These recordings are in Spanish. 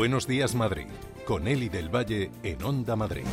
Buenos días, Madrid, con Eli del Valle en Onda Madrid.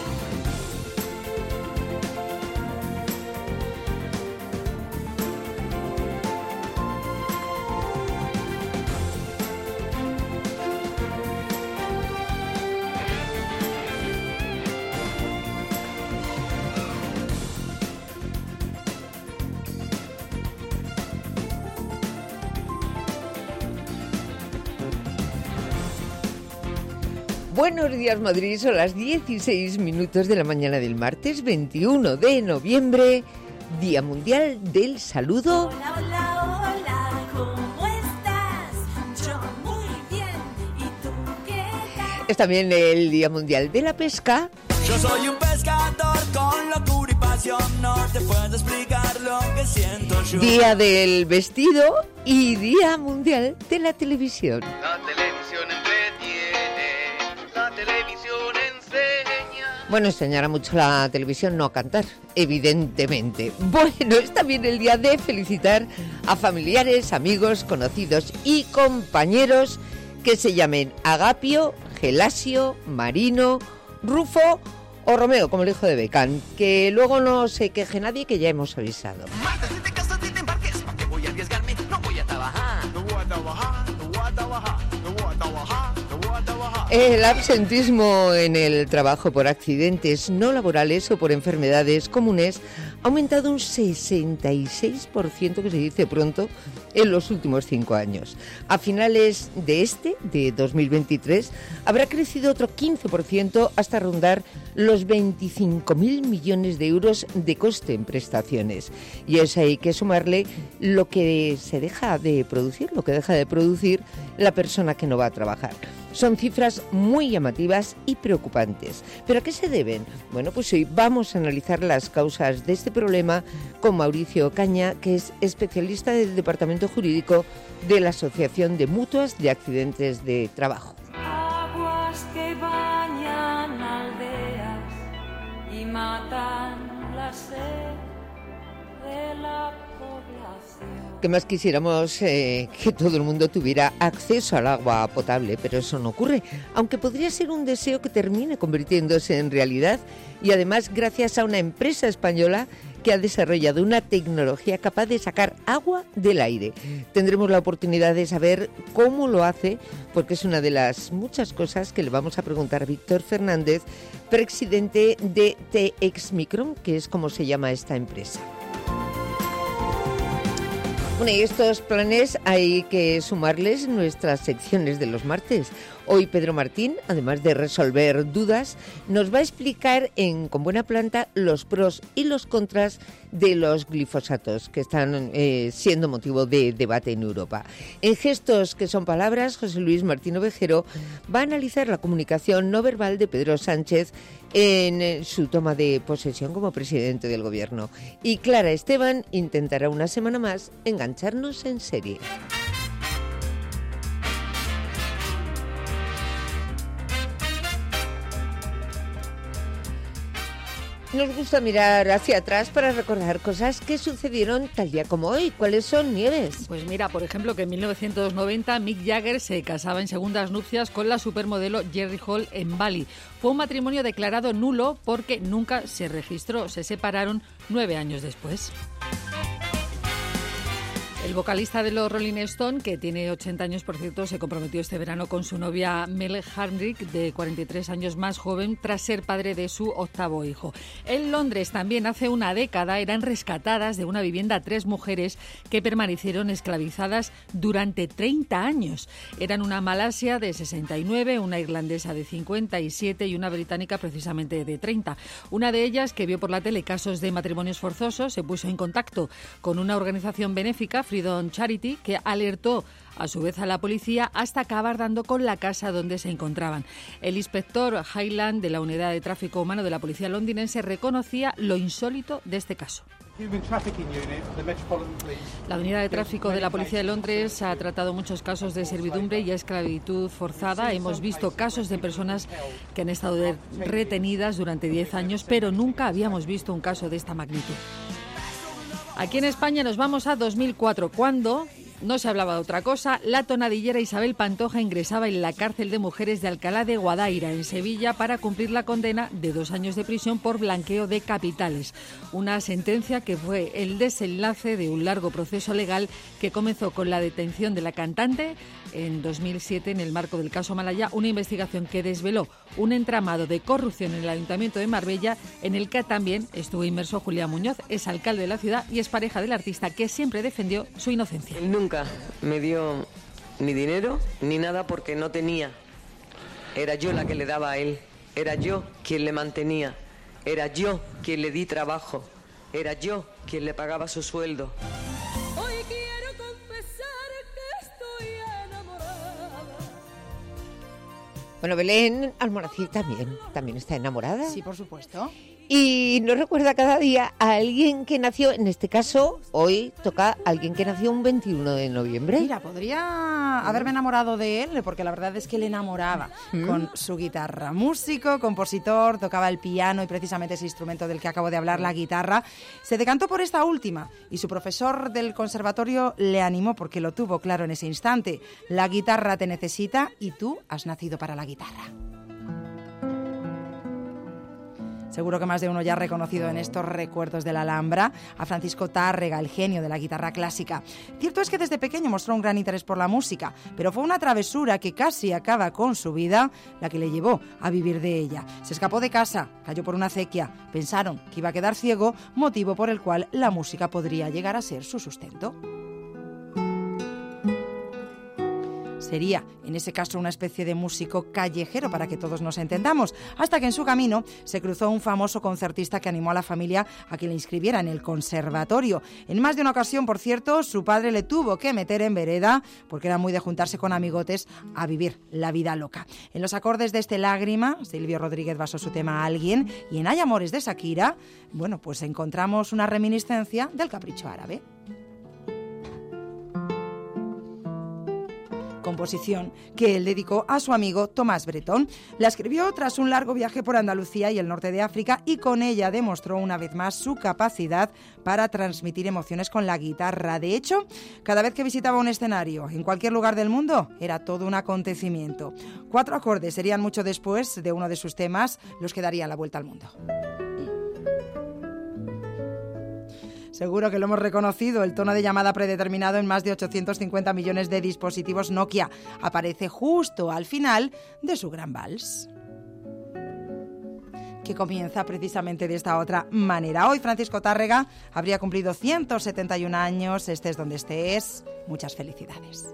Buenos días, Madrid. Son las 16 minutos de la mañana del martes 21 de noviembre, Día Mundial del Saludo. Hola, hola, hola, ¿cómo estás? Yo muy bien, ¿y tú qué tal? Es también el Día Mundial de la Pesca. Yo soy un pescador con locura y pasión, no te puedo explicar lo que siento yo. Día del Vestido y Día Mundial de la Televisión. La televisión entretiene, la televisión enseña. Bueno, enseñará mucho la televisión, no a cantar, evidentemente. Bueno, es también el día de felicitar a familiares, amigos, conocidos y compañeros que se llamen Agapio, Gelasio, Marino, Rufo o Romeo, como el hijo de Becán. Que luego no se queje nadie, que ya hemos avisado. Marta, si te casas y te embarques, ¿para qué voy a arriesgarme? No voy a trabajar. No voy a trabajar, no voy a trabajar, no voy a trabajar, no voy a trabajar. El absentismo en el trabajo por accidentes no laborales o por enfermedades comunes ha aumentado un 66%, que se dice pronto, en los últimos 5 años. A finales de 2023, habrá crecido otro 15% hasta rondar los 25.000 millones de euros de coste en prestaciones. Y a eso hay que sumarle lo que se deja de producir, la persona que no va a trabajar. Son cifras muy llamativas y preocupantes. ¿Pero a qué se deben? Bueno, pues hoy vamos a analizar las causas de este problema con Mauricio Caña, que es especialista del Departamento Jurídico de la Asociación de Mutuas de Accidentes de Trabajo. Aguas que bañan aldeas y matan la sed de la población. Que más quisiéramos que todo el mundo tuviera acceso al agua potable, pero eso no ocurre, aunque podría ser un deseo que termine convirtiéndose en realidad, y además gracias a una empresa española que ha desarrollado una tecnología capaz de sacar agua del aire. Tendremos la oportunidad de saber cómo lo hace, porque es una de las muchas cosas que le vamos a preguntar a Víctor Fernández, presidente de TX Micron, que es como se llama esta empresa. Bueno, y estos planes hay que sumarles nuestras secciones de los martes. Hoy Pedro Martín, además de resolver dudas, nos va a explicar con buena planta los pros y los contras de los glifosatos, que están siendo motivo de debate en Europa. En Gestos que son palabras, José Luis Martín Ovejero va a analizar la comunicación no verbal de Pedro Sánchez en su toma de posesión como presidente del gobierno. Y Clara Esteban intentará una semana más engancharnos en serie. Nos gusta mirar hacia atrás para recordar cosas que sucedieron tal día como hoy. ¿Cuáles son, Nieves? Pues mira, por ejemplo, que en 1990 Mick Jagger se casaba en segundas nupcias con la supermodelo Jerry Hall en Bali. Fue un matrimonio declarado nulo porque nunca se registró. Se separaron 9 años después. El vocalista de los Rolling Stones, que tiene 80 años, por cierto, se comprometió este verano con su novia Mel Hardwick, de 43 años más joven, tras ser padre de su 8º hijo. En Londres, también hace una década, eran rescatadas de una vivienda 3 mujeres que permanecieron esclavizadas durante 30 años. Eran una malasia de 69, una irlandesa de 57 y una británica precisamente de 30. Una de ellas, que vio por la tele casos de matrimonios forzosos, se puso en contacto con una organización benéfica, Freedom Charity, que alertó a su vez a la policía hasta acabar dando con la casa donde se encontraban. El inspector Highland de la Unidad de Tráfico Humano de la Policía londinense reconocía lo insólito de este caso. La Unidad de Tráfico de la Policía de Londres ha tratado muchos casos de servidumbre y esclavitud forzada. Hemos visto casos de personas que han estado retenidas durante 10 años, pero nunca habíamos visto un caso de esta magnitud. Aquí en España nos vamos a 2004, cuando no se hablaba de otra cosa, la tonadillera Isabel Pantoja ingresaba en la cárcel de mujeres de Alcalá de Guadaira, en Sevilla, para cumplir la condena de 2 años de prisión por blanqueo de capitales. Una sentencia que fue el desenlace de un largo proceso legal que comenzó con la detención de la cantante en 2007 en el marco del caso Malaya, una investigación que desveló un entramado de corrupción en el Ayuntamiento de Marbella, en el que también estuvo inmerso Julián Muñoz, es alcalde de la ciudad y es pareja del artista, que siempre defendió su inocencia. Él nunca me dio ni dinero ni nada porque no tenía. Era yo la que le daba a él, era yo quien le mantenía, era yo quien le di trabajo, era yo quien le pagaba su sueldo. Hoy quiero confesar que estoy enamorada. Bueno, Belén Almonacid también está enamorada. Sí, por supuesto. Y nos recuerda cada día a alguien que nació, en este caso, hoy toca a alguien que nació un 21 de noviembre. Mira, podría haberme enamorado de él, porque la verdad es que le enamoraba con su guitarra. Músico, compositor, tocaba el piano y precisamente ese instrumento del que acabo de hablar, la guitarra. Se decantó por esta última y su profesor del conservatorio le animó porque lo tuvo claro en ese instante. La guitarra te necesita y tú has nacido para la guitarra. Seguro que más de uno ya ha reconocido en estos recuerdos de la Alhambra a Francisco Tárrega, el genio de la guitarra clásica. Cierto es que desde pequeño mostró un gran interés por la música, pero fue una travesura que casi acaba con su vida la que le llevó a vivir de ella. Se escapó de casa, cayó por una acequia, pensaron que iba a quedar ciego, motivo por el cual la música podría llegar a ser su sustento. Sería, en ese caso, una especie de músico callejero, para que todos nos entendamos, hasta que en su camino se cruzó un famoso concertista que animó a la familia a que le inscribiera en el conservatorio. En más de una ocasión, por cierto, su padre le tuvo que meter en vereda, porque era muy de juntarse con amigotes a vivir la vida loca. En los acordes de este Lágrima, Silvio Rodríguez basó su tema Alguien, y en Hay amores de Shakira, bueno, pues encontramos una reminiscencia del capricho árabe. Composición que él dedicó a su amigo Tomás Bretón. La escribió tras un largo viaje por Andalucía y el norte de África, y con ella demostró una vez más su capacidad para transmitir emociones con la guitarra. De hecho, cada vez que visitaba un escenario en cualquier lugar del mundo, era todo un acontecimiento. 4 acordes serían mucho después de uno de sus temas los que darían la vuelta al mundo. Seguro que lo hemos reconocido, el tono de llamada predeterminado en más de 850 millones de dispositivos Nokia. Aparece justo al final de su gran vals, que comienza precisamente de esta otra manera. Hoy Francisco Tárrega habría cumplido 171 años, estés donde estés. Muchas felicidades.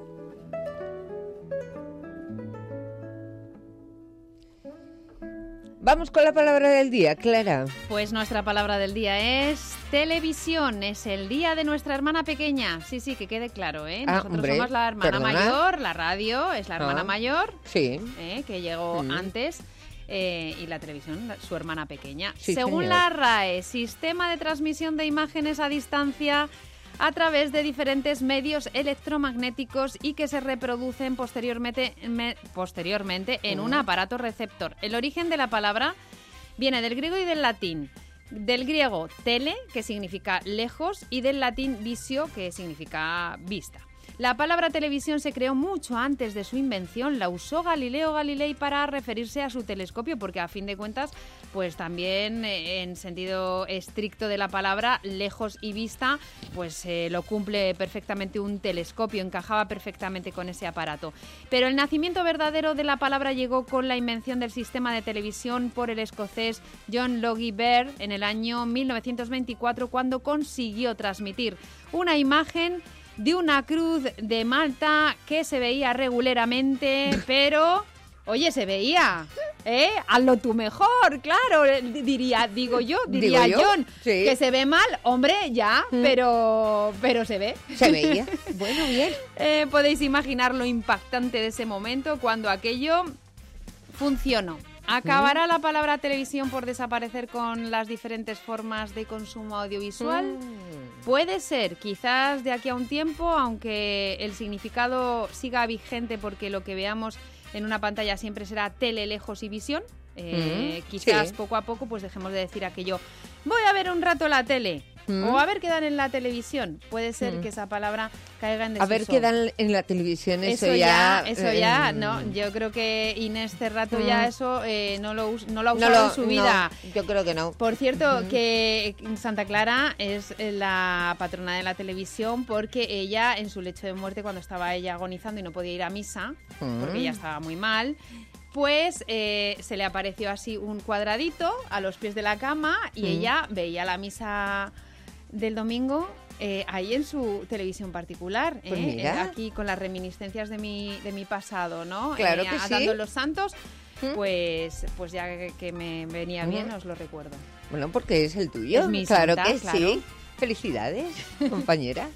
Vamos con la palabra del día, Clara. Pues nuestra palabra del día es televisión. Es el día de nuestra hermana pequeña. Sí, que quede claro, ¿eh? Nosotros somos la hermana mayor, la radio es la hermana mayor, sí, que llegó antes, y la televisión, su hermana pequeña. Sí, según la RAE, sistema de transmisión de imágenes a distancia a través de diferentes medios electromagnéticos y que se reproducen posteriormente en un aparato receptor. El origen de la palabra viene del griego y del latín. Del griego tele, que significa lejos, y del latín visio, que significa vista. La palabra televisión se creó mucho antes de su invención. La usó Galileo Galilei para referirse a su telescopio, porque a fin de cuentas, pues también en sentido estricto de la palabra, lejos y vista, pues lo cumple perfectamente un telescopio, encajaba perfectamente con ese aparato. Pero el nacimiento verdadero de la palabra llegó con la invención del sistema de televisión por el escocés John Logie Baird en el año 1924, cuando consiguió transmitir una imagen de una cruz de Malta que se veía regularmente, pero, oye, se veía, hazlo tú mejor, claro, diría John, sí, que se ve mal, hombre, ya, pero se ve. Se veía, bueno, bien. Podéis imaginar lo impactante de ese momento cuando aquello funcionó. ¿Acabará la palabra televisión por desaparecer con las diferentes formas de consumo audiovisual? Puede ser, quizás de aquí a un tiempo, aunque el significado siga vigente porque lo que veamos en una pantalla siempre será tele, lejos y visión. Quizás poco a poco pues dejemos de decir aquello, voy a ver un rato la tele. O a ver qué dan en la televisión. Puede ser que esa palabra caiga en desuso. A ver qué dan en la televisión, eso ya... no. Yo creo que Inés Cerrato ya eso no lo ha usado en su vida. No, yo creo que no. Por cierto, que Santa Clara es la patrona de la televisión porque ella, en su lecho de muerte, cuando estaba ella agonizando y no podía ir a misa, porque ella estaba muy mal, pues se le apareció así un cuadradito a los pies de la cama y ella veía la misa del domingo ahí en su televisión particular, Pues mira. aquí con las reminiscencias de mi pasado, ¿no? Claro que sí. Dando los santos, pues ya que me venía bien, os lo recuerdo. Bueno, porque es el tuyo. Es mi claro santa, que claro. sí. Felicidades, compañera.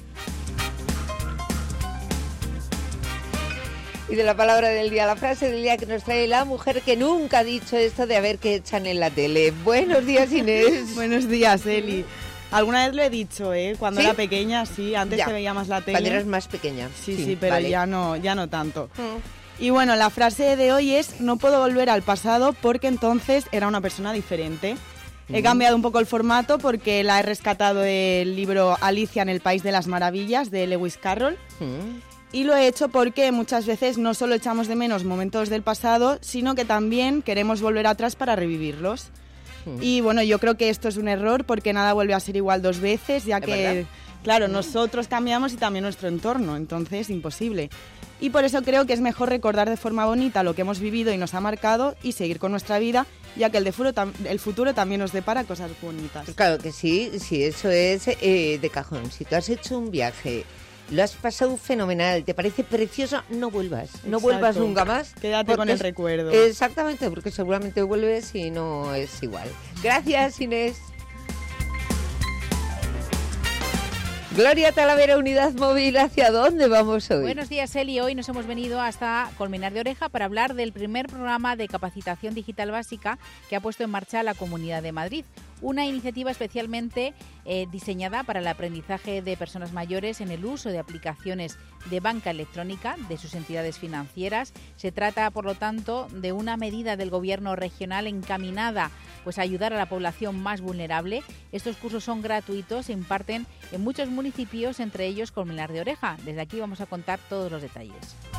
Y de la palabra del día, la frase del día que nos trae la mujer que nunca ha dicho esto de a ver qué echan en la tele. Buenos días, Inés. Buenos días, Eli. Alguna vez lo he dicho, cuando ¿Sí? era pequeña, sí, antes Ya. se veía más la tele. Cuando eras más pequeña. Sí, pero vale. ya no tanto. Y bueno, la frase de hoy es: no puedo volver al pasado porque entonces era una persona diferente. He cambiado un poco el formato porque la he rescatado del libro Alicia en el País de las Maravillas de Lewis Carroll. Y lo he hecho porque muchas veces no solo echamos de menos momentos del pasado, sino que también queremos volver atrás para revivirlos. Y bueno, yo creo que esto es un error porque nada vuelve a ser igual dos veces, ya que, verdad. claro, nosotros cambiamos y también nuestro entorno, entonces imposible. Y por eso creo que es mejor recordar de forma bonita lo que hemos vivido y nos ha marcado y seguir con nuestra vida, ya que el futuro también nos depara cosas bonitas. Claro que sí, eso es de cajón. Si tú has hecho un viaje, lo has pasado fenomenal, te parece precioso, no vuelvas. No Exacto. vuelvas nunca más. Quédate porque con el recuerdo. Exactamente, porque seguramente vuelves y no es igual. Gracias, Inés. Gloria Talavera, Unidad Móvil, ¿hacia dónde vamos hoy? Buenos días, Eli. Hoy nos hemos venido hasta Colmenar de Oreja para hablar del primer programa de capacitación digital básica que ha puesto en marcha la Comunidad de Madrid. Una iniciativa especialmente diseñada para el aprendizaje de personas mayores en el uso de aplicaciones de banca electrónica de sus entidades financieras. Se trata, por lo tanto, de una medida del Gobierno regional encaminada pues, a ayudar a la población más vulnerable. Estos cursos son gratuitos, se imparten en muchos municipios, entre ellos Colmenar de Oreja. Desde aquí vamos a contar todos los detalles.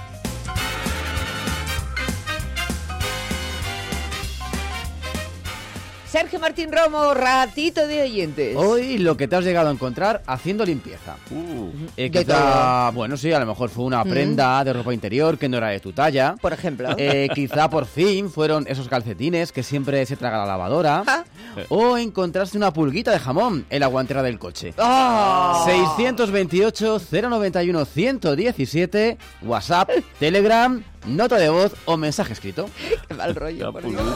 Sergio Martín Romo, ratito de oyentes. Hoy lo que te has llegado a encontrar haciendo limpieza. De Quizá, todo. bueno, sí, a lo mejor fue una prenda de ropa interior que no era de tu talla. Por ejemplo. Quizá por fin fueron esos calcetines que siempre se traga la lavadora. Ah. O encontraste una pulguita de jamón en la guantera del coche. ¡Oh! 628-091-117, WhatsApp, Telegram, nota de voz o mensaje escrito. Qué mal rollo, por Dios.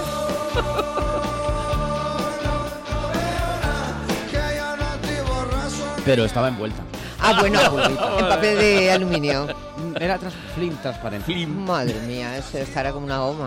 Pero estaba envuelta. Ah, bueno, en papel de aluminio. Era film transparente. Madre mía, eso estará como una goma.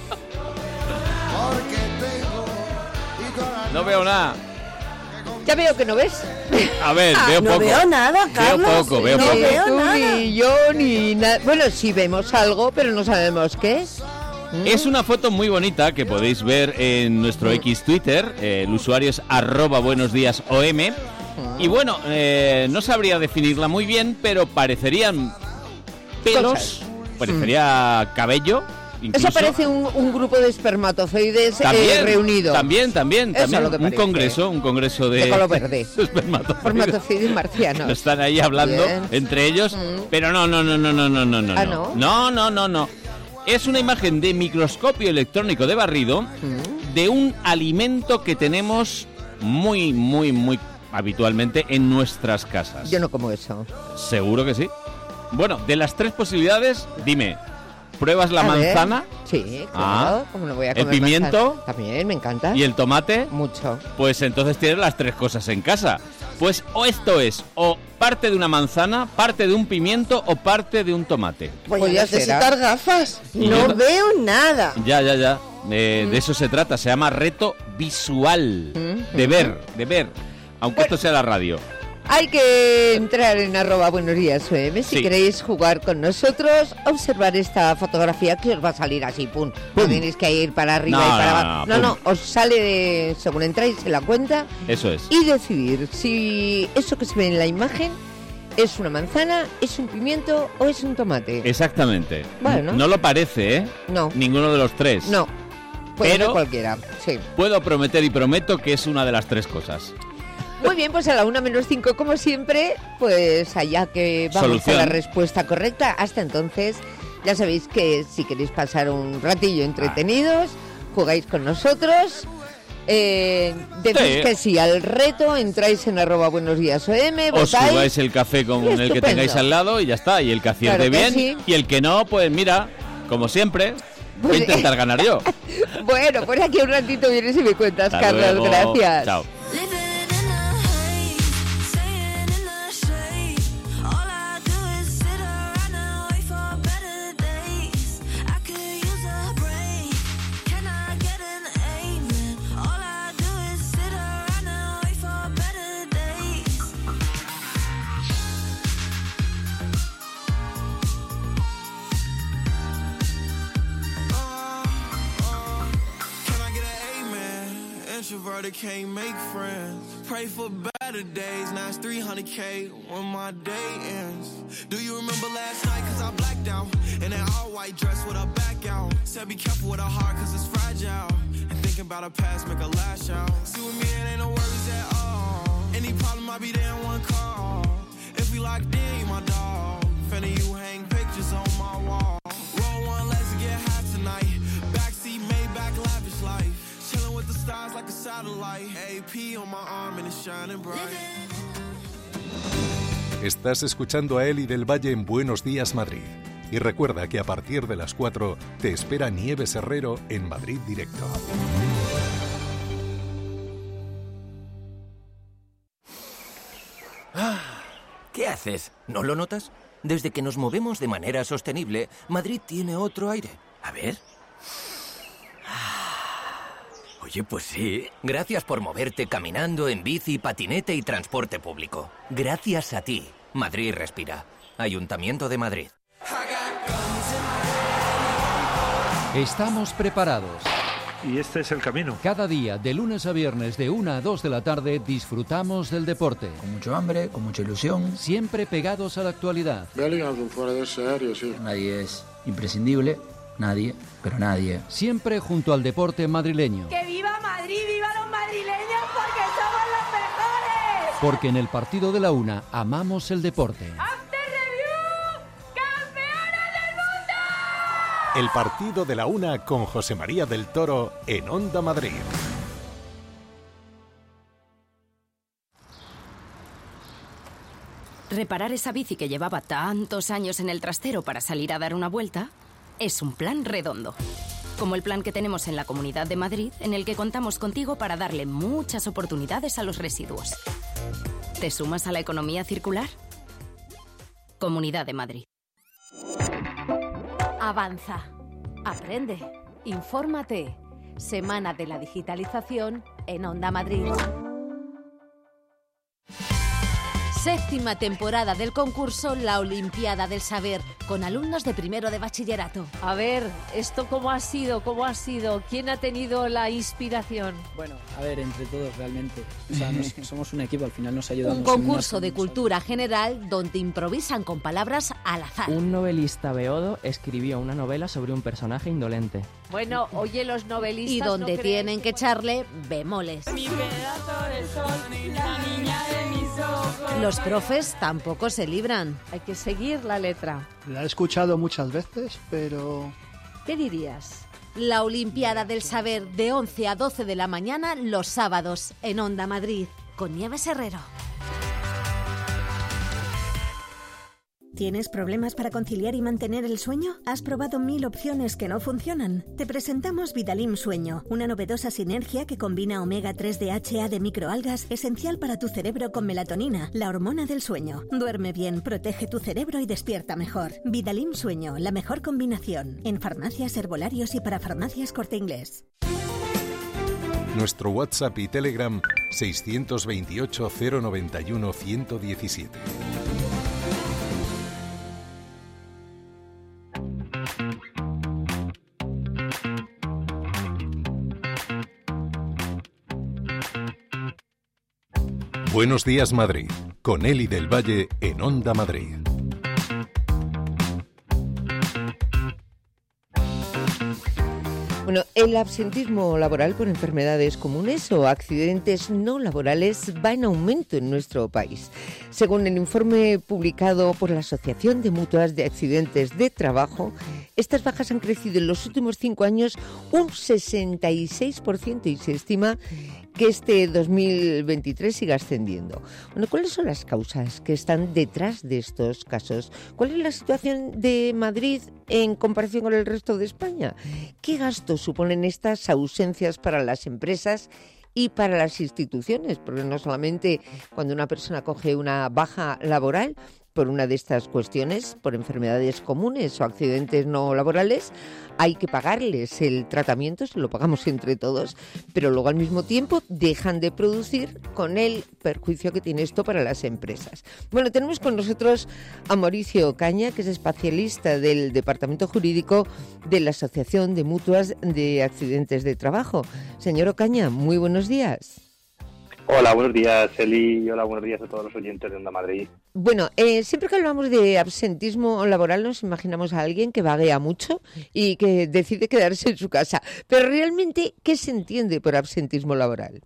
No veo nada. Ya veo que no ves. A ver, veo no poco. veo nada, Carlos. Veo poco, veo Ni poco. veo tú, nada. ni yo, ni nada. Bueno, sí vemos algo, pero no sabemos qué es. Es una foto muy bonita que podéis ver en nuestro X Twitter. El usuario es @buenosdíasom. Y bueno, no sabría definirla muy bien, pero parecerían pelos, parecería cabello. Incluso. Eso parece un grupo de espermatozoides También, reunidos. También. Eso es lo que Un parece. congreso de De color verde. espermatozoides. Espermatozoides marcianos. Están ahí hablando Bien. entre ellos, pero no. ¿Ah, no? No. Es una imagen de microscopio electrónico de barrido de un alimento que tenemos muy habitualmente en nuestras casas. Yo no como eso. Seguro que sí. Bueno, de las tres posibilidades, dime, ¿pruebas la A ver. manzana? Sí, claro. Ah. ¿Cómo no voy a ¿El comer pimiento? manzana? También, me encanta. ¿Y el tomate? Mucho. Pues entonces tienes las tres cosas en casa. Pues o esto es o parte de una manzana, parte de un pimiento o parte de un tomate. Voy Pues a ya necesitar será. gafas. Y No yo- veo nada. Ya. De eso se trata. Se llama reto visual. De ver. Aunque esto sea la radio. Hay que entrar en @buenosdías.om si queréis jugar con nosotros, observar esta fotografía que os va a salir así, pum. No tenéis que ir para arriba y para abajo. No, os sale según entráis en la cuenta. Eso es. Y decidir si eso que se ve en la imagen es una manzana, es un pimiento o es un tomate. Exactamente. Bueno. No lo parece, ¿eh? No. Ninguno de los tres. No. Puede ser Pero cualquiera, sí. Puedo prometer y prometo que es una de las tres cosas. Muy bien, pues a la 1:05 como siempre, pues allá que vamos Solución. a la respuesta correcta. Hasta entonces, ya sabéis que si queréis pasar un ratillo entretenidos, jugáis con nosotros. Decís que sí al reto, entráis en @buenosdías.om, Os votáis. jugáis el café con el que estupendo. tengáis al lado y ya está. Y el que acierte Claro que bien sí. y el que no, pues mira, como siempre, voy a intentar ganar yo. Bueno, pues aquí un ratito vienes y me cuentas, Hasta Carlos. luego. Gracias. Chao. Introverted can't make friends. Pray for better days. Now it's 300K when my day ends. Do you remember last night? Cause I blacked out. In an all white dress with a back out. Said be careful with a heart cause it's fragile. And thinking about a past make a lash out. See with me it ain't no worries at all. Any problem I be there in one call. If we locked in, you my dog. Finna you hang pictures on my wall. Roll one, let's get high tonight. Backseat Maybach lavish life. Chilling with the stars like a satellite. AP on my arm and it's shining bright. Estás escuchando a Eli del Valle en Buenos Días Madrid. Y recuerda que a partir de las 4 te espera Nieves Herrero en Madrid Directo. ¿Qué haces? ¿No lo notas? Desde que nos movemos de manera sostenible, Madrid tiene otro aire. A ver. Oye, pues sí. Gracias por moverte caminando, en bici, patinete y transporte público. Gracias a ti, Madrid respira. Ayuntamiento de Madrid. Estamos preparados. Y este es el camino. Cada día, de lunes a viernes, de 1 a 2 de la tarde, disfrutamos del deporte. Con mucho hambre, con mucha ilusión. Siempre pegados a la actualidad. Bellingham es un fuera de serio, sí. Nadie es imprescindible, nadie, pero nadie. Siempre junto al deporte madrileño. ¡Que viva Madrid, viva los madrileños, porque somos los mejores! Porque en el partido de la una amamos el deporte. El partido de la una con José María del Toro en Onda Madrid. Reparar esa bici que llevaba tantos años en el trastero para salir a dar una vuelta es un plan redondo. Como el plan que tenemos en la Comunidad de Madrid, en el que contamos contigo para darle muchas oportunidades a los residuos. ¿Te sumas a la economía circular? Comunidad de Madrid. Avanza, aprende, infórmate. Semana de la Digitalización en Onda Madrid. 7ª temporada del concurso La Olimpiada del Saber, con alumnos de primero de bachillerato. A ver, ¿esto cómo ha sido? ¿Cómo ha sido? ¿Quién ha tenido la inspiración? Bueno, a ver, entre todos realmente. O sea, somos un equipo, al final nos ayudamos. Un concurso de cultura general donde improvisan con palabras al azar. Un novelista beodo escribió una novela sobre un personaje indolente. Bueno, oye, los novelistas... Y donde ¿no tienen que echarle bemoles. Mi pedazo de sol, la niña de mis ojos. Los profes tampoco se libran. Hay que seguir la letra. La he escuchado muchas veces, pero... ¿Qué dirías? La Olimpiada del Saber, de 11 a 12 de la mañana los sábados en Onda Madrid, con Nieves Herrero. ¿Tienes problemas para conciliar y mantener el sueño? ¿Has probado 1000 opciones que no funcionan? Te presentamos Vitalim Sueño, una novedosa sinergia que combina omega 3 DHA de microalgas, esencial para tu cerebro, con melatonina, la hormona del sueño. Duerme bien, protege tu cerebro y despierta mejor. Vitalim Sueño, la mejor combinación. En farmacias, herbolarios y para farmacias Corte Inglés. Nuestro WhatsApp y Telegram 628 091 117. Buenos días, Madrid, con Eli del Valle en Onda Madrid. Bueno, el absentismo laboral por enfermedades comunes o accidentes no laborales va en aumento en nuestro país. Según el informe publicado por la Asociación de Mutuas de Accidentes de Trabajo, estas bajas han crecido en los últimos 5 años un 66% y se estima que este 2023 siga ascendiendo. Bueno, ¿cuáles son las causas que están detrás de estos casos? ¿Cuál es la situación de Madrid en comparación con el resto de España? ¿Qué gastos suponen estas ausencias para las empresas y para las instituciones? Porque no solamente cuando una persona coge una baja laboral por una de estas cuestiones, por enfermedades comunes o accidentes no laborales, hay que pagarles el tratamiento, se lo pagamos entre todos, pero luego al mismo tiempo dejan de producir con el perjuicio que tiene esto para las empresas. Bueno, tenemos con nosotros a Mauricio Ocaña, que es especialista del Departamento Jurídico de la Asociación de Mutuas de Accidentes de Trabajo. Señor Ocaña, muy buenos días. Hola, buenos días, Eli, y hola, buenos días a todos los oyentes de Onda Madrid. Bueno, siempre que hablamos de absentismo laboral nos imaginamos a alguien que vaguea mucho y que decide quedarse en su casa. Pero realmente, ¿qué se entiende por absentismo laboral?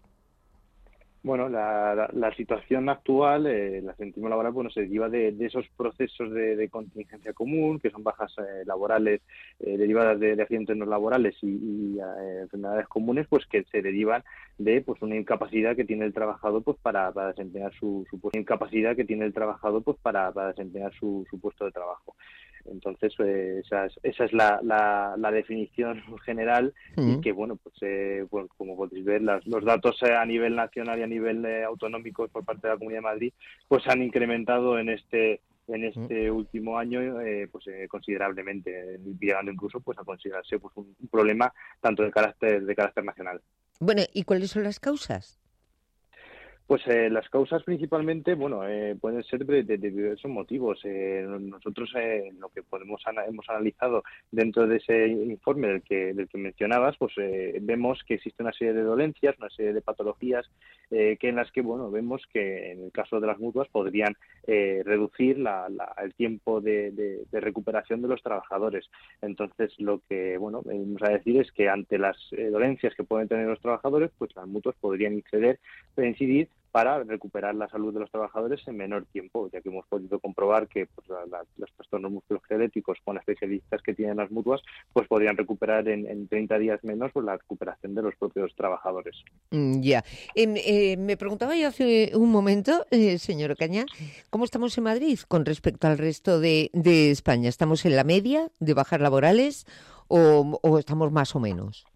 Bueno, la situación actual, el absentismo laboral, bueno, se deriva de esos procesos de contingencia común, que son bajas laborales derivadas de accidentes no laborales y enfermedades comunes, pues que se derivan de pues una incapacidad que tiene el trabajador pues para desempeñar su puesto, incapacidad que tiene el trabajador pues para desempeñar su puesto de trabajo. Entonces, esa es la definición general y que, bueno, pues como podéis ver, los datos a nivel nacional y a nivel autonómico por parte de la Comunidad de Madrid pues han incrementado en este último año considerablemente, llegando incluso pues a considerarse pues un problema tanto de carácter nacional. Bueno, ¿y cuáles son las causas? Pues las causas principalmente, pueden ser de diversos motivos. Nosotros lo que hemos analizado dentro de ese informe del que mencionabas, pues vemos que existe una serie de dolencias, una serie de patologías que en las que vemos que en el caso de las mutuas podrían reducir el tiempo de recuperación de los trabajadores. Entonces lo que vamos a decir es que ante las dolencias que pueden tener los trabajadores, pues las mutuas podrían incidir para recuperar la salud de los trabajadores en menor tiempo, ya que hemos podido comprobar que pues, los trastornos musculoesqueléticos con especialistas que tienen las mutuas pues podrían recuperar en 30 días menos pues, la recuperación de los propios trabajadores. Ya. Me preguntaba yo hace un momento, señor Ocaña, ¿cómo estamos en Madrid con respecto al resto de España? ¿Estamos en la media de bajas laborales o estamos más o menos?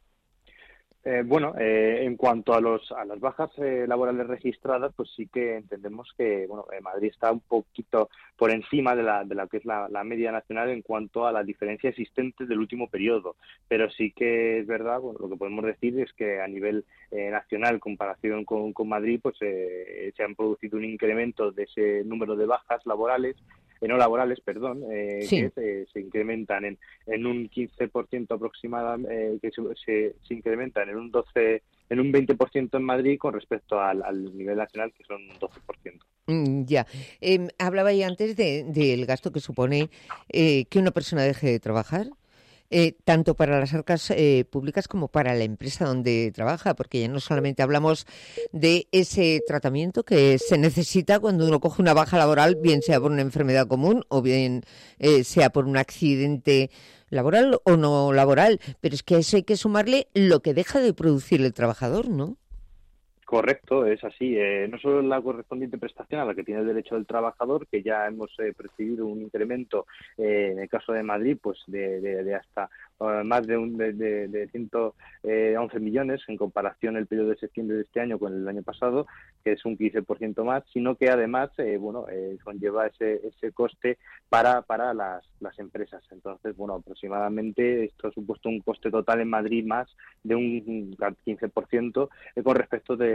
En cuanto a las bajas laborales registradas, pues sí que entendemos que Madrid está un poquito por encima de la que es la media nacional en cuanto a la diferencia existente del último periodo. Pero sí que es verdad, lo que podemos decir es que a nivel nacional, en comparación con Madrid, pues se han producido un incremento de ese número de bajas laborales. No laborales, perdón, sí. que se incrementan en un 15% aproximadamente, que se incrementan en un 20% en Madrid con respecto al nivel nacional, que son un 12%. Ya. Hablaba ya antes del gasto que supone que una persona deje de trabajar. Tanto para las arcas públicas como para la empresa donde trabaja, porque ya no solamente hablamos de ese tratamiento que se necesita cuando uno coge una baja laboral, bien sea por una enfermedad común o bien sea por un accidente laboral o no laboral, pero es que a eso hay que sumarle lo que deja de producir el trabajador, ¿no? Correcto, es así. No solo la correspondiente prestación a la que tiene el derecho del trabajador, que ya hemos percibido un incremento en el caso de Madrid, pues de hasta más de 111 millones en comparación el periodo de septiembre de este año con el año pasado, que es un 15% más, sino que además conlleva ese coste para las empresas. Entonces, aproximadamente esto ha supuesto un coste total en Madrid más de un 15% con respecto de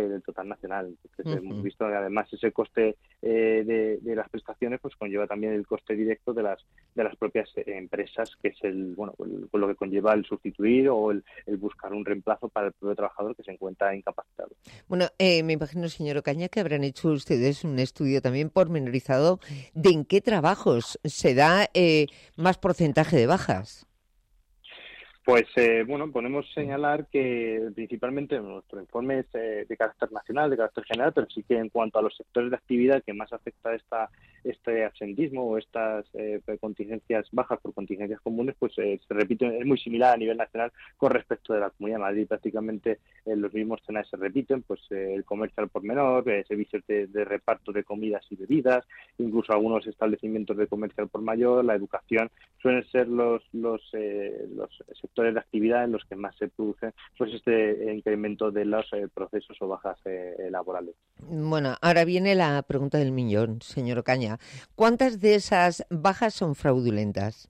del total nacional. Entonces, hemos visto que además ese coste de las prestaciones pues conlleva también el coste directo de las propias empresas, que es lo que conlleva el sustituir o el buscar un reemplazo para el propio trabajador que se encuentra incapacitado. Bueno, me imagino, señor Ocaña, que habrán hecho ustedes un estudio también pormenorizado de en qué trabajos se da más porcentaje de bajas. Pues podemos señalar que principalmente nuestro informe es de carácter nacional, de carácter general, pero sí que en cuanto a los sectores de actividad que más afecta este absentismo o estas contingencias bajas por contingencias comunes, pues se repite, es muy similar a nivel nacional con respecto de la Comunidad de Madrid. Prácticamente los mismos escenarios se repiten, pues el comercio al por menor, servicios de reparto de comidas y bebidas, incluso algunos establecimientos de comercio al por mayor, la educación, suelen ser los sectores de actividad en los que más se produce pues este incremento de los procesos o bajas laborales. Bueno, ahora viene la pregunta del millón, señor Ocaña. ¿Cuántas de esas bajas son fraudulentas?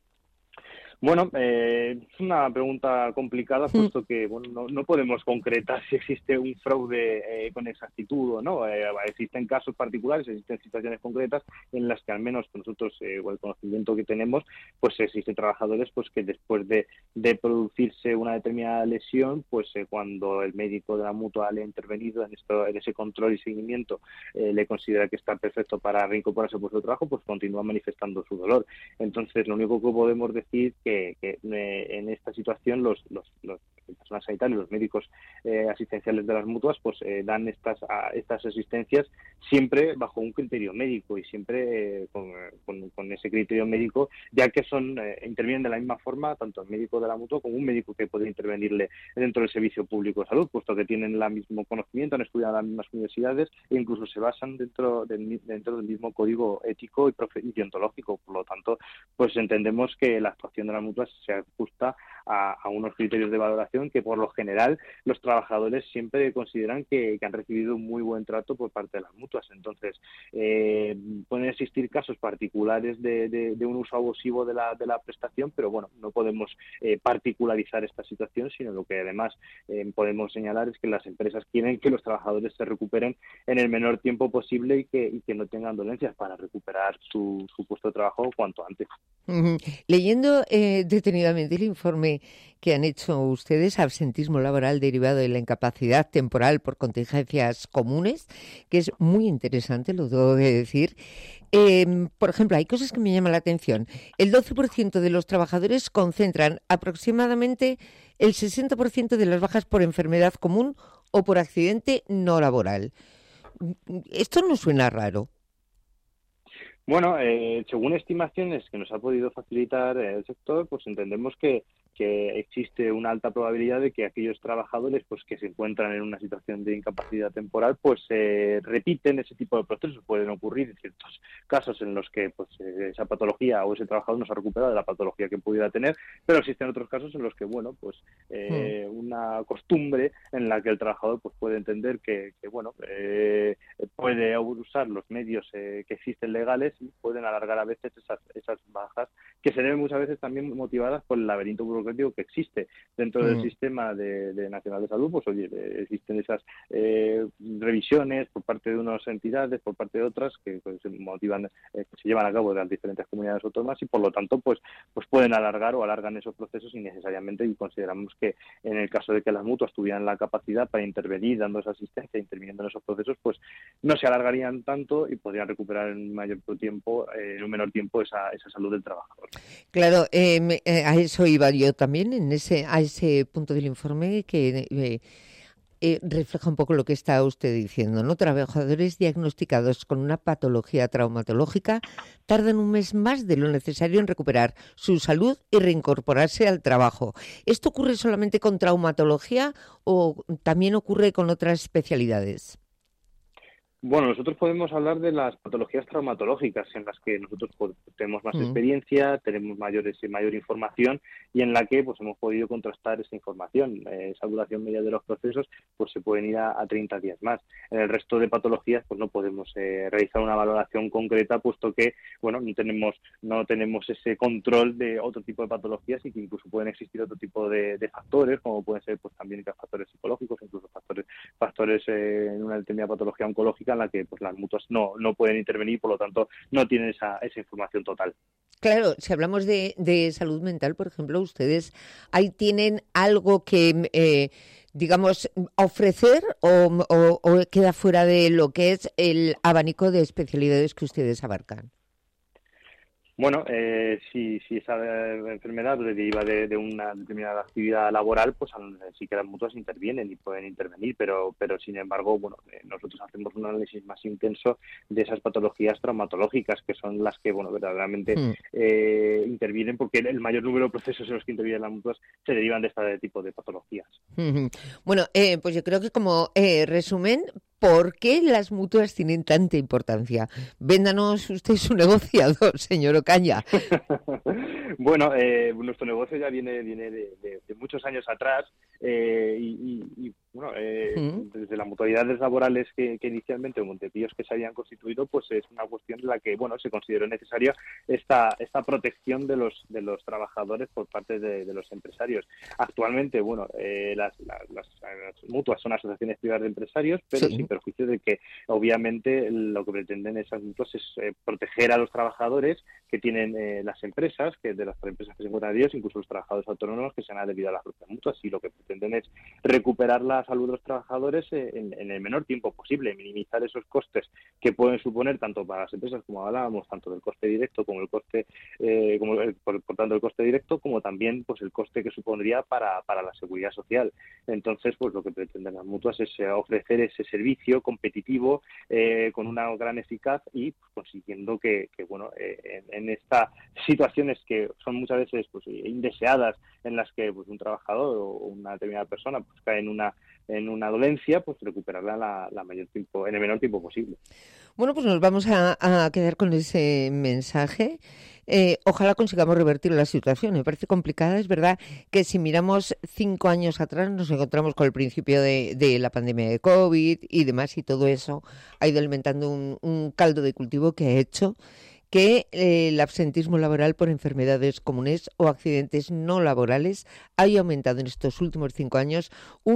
Bueno, es una pregunta complicada, puesto que no podemos concretar si existe un fraude con exactitud o no. Existen casos particulares, existen situaciones concretas en las que al menos nosotros, o el conocimiento que tenemos, pues existen trabajadores pues que después de producirse una determinada lesión, pues cuando el médico de la mutua le ha intervenido en ese control y seguimiento, le considera que está perfecto para reincorporarse por su trabajo, pues continúa manifestando su dolor. Entonces, lo único que podemos decir que en esta situación los personal sanitario, los médicos asistenciales de las mutuas, pues dan estas asistencias siempre bajo un criterio médico y siempre con ese criterio médico, ya que intervienen de la misma forma tanto el médico de la mutua como un médico que puede intervenirle dentro del servicio público de salud, puesto que tienen el mismo conocimiento, han estudiado en las mismas universidades e incluso se basan dentro del mismo código ético y deontológico. Por lo tanto, pues entendemos que la actuación de las mutuas se ajusta a unos criterios de valoración que por lo general los trabajadores siempre consideran que han recibido un muy buen trato por parte de las mutuas. Entonces, pueden existir casos particulares de un uso abusivo de la prestación, pero bueno, no podemos particularizar esta situación, sino lo que además podemos señalar es que las empresas quieren que los trabajadores se recuperen en el menor tiempo posible y que no tengan dolencias para recuperar su puesto de trabajo cuanto antes. Leyendo detenidamente el informe que han hecho ustedes, absentismo laboral derivado de la incapacidad temporal por contingencias comunes, que es muy interesante, lo debo de decir. Por ejemplo, hay cosas que me llaman la atención. El 12% de los trabajadores concentran aproximadamente el 60% de las bajas por enfermedad común o por accidente no laboral. ¿Esto no suena raro? Bueno, según estimaciones que nos ha podido facilitar el sector, pues entendemos que existe una alta probabilidad de que aquellos trabajadores pues que se encuentran en una situación de incapacidad temporal pues repiten ese tipo de procesos. Pueden ocurrir en ciertos casos en los que pues esa patología o ese trabajador no se ha recuperado de la patología que pudiera tener, pero existen otros casos en los que una costumbre en la que el trabajador pues puede entender que puede usar los medios que existen legales y pueden alargar a veces esas bajas, que se deben muchas veces también motivadas por el laberinto burocrático que existe dentro del sistema de Nacional de Salud. Pues oye, existen esas revisiones por parte de unas entidades, por parte de otras que pues, se motivan, que se llevan a cabo de las diferentes comunidades autónomas y por lo tanto pues pueden alargan esos procesos innecesariamente, y consideramos que en el caso de que las mutuas tuvieran la capacidad para intervenir dando esa asistencia, interviniendo en esos procesos, pues no se alargarían tanto y podrían recuperar en un menor tiempo esa salud del trabajador. Claro, a eso iba yo también, a ese punto del informe que refleja un poco lo que está usted diciendo, ¿no? Trabajadores diagnosticados con una patología traumatológica tardan un mes más de lo necesario en recuperar su salud y reincorporarse al trabajo. ¿Esto ocurre solamente con traumatología o también ocurre con otras especialidades? Bueno, nosotros podemos hablar de las patologías traumatológicas en las que nosotros pues, tenemos más Mm. experiencia, tenemos mayor información y en la que pues hemos podido contrastar esa información. Esa duración media de los procesos pues se pueden ir a 30 días más. En el resto de patologías pues no podemos realizar una valoración concreta puesto que bueno no tenemos ese control de otro tipo de patologías y que incluso pueden existir otro tipo de factores como pueden ser pues también factores psicológicos, incluso factores en una determinada patología oncológica en la que pues las mutuas no pueden intervenir, por lo tanto no tienen esa información total. Claro, si hablamos de salud mental, por ejemplo, ustedes ahí tienen algo que, digamos, ofrecer o queda fuera de lo que es el abanico de especialidades que ustedes abarcan. Bueno, si esa enfermedad deriva de una determinada actividad laboral, pues sí que las mutuas intervienen y pueden intervenir, pero sin embargo, bueno, nosotros hacemos un análisis más intenso de esas patologías traumatológicas, que son las que, bueno, verdaderamente intervienen, porque el mayor número de procesos en los que intervienen las mutuas se derivan de este tipo de patologías. Bueno, pues yo creo que como resumen, ¿por qué las mutuas tienen tanta importancia? Véndanos usted su negociado, señor Ocaña. Bueno, nuestro negocio ya viene de muchos años atrás y bueno, desde las mutualidades laborales que inicialmente o Montepíos que se habían constituido, pues es una cuestión en la que bueno se consideró necesaria esta protección de los trabajadores por parte de los empresarios. Actualmente, bueno, las mutuas son asociaciones privadas de empresarios, pero sin perjuicio de que obviamente lo que pretenden esas mutuas es proteger a los trabajadores que tienen las empresas, que de las empresas que se encuentran ellos, incluso los trabajadores autónomos que se han adherido a las propias mutuas, y lo que pretenden es recuperar la salud de los trabajadores en el menor tiempo posible, minimizar esos costes que pueden suponer tanto para las empresas, como hablábamos, tanto del coste directo como el coste, por tanto el coste directo, como también pues el coste que supondría para la seguridad social. Entonces, pues lo que pretenden las mutuas es ofrecer ese servicio competitivo con una gran eficaz y pues, consiguiendo que bueno, en estas situaciones que son muchas veces pues indeseadas, en las que pues un trabajador o una determinada persona pues cae en una dolencia, pues recuperarla en el menor tiempo posible. Bueno, pues nos vamos a quedar con ese mensaje. Ojalá consigamos revertir la situación. Me parece complicada. Es verdad que si miramos 5 años atrás nos encontramos con el principio de la pandemia de COVID y demás, y todo eso ha ido alimentando un caldo de cultivo que ha hecho que el absentismo laboral por enfermedades comunes o accidentes no laborales haya aumentado en estos últimos 5 años un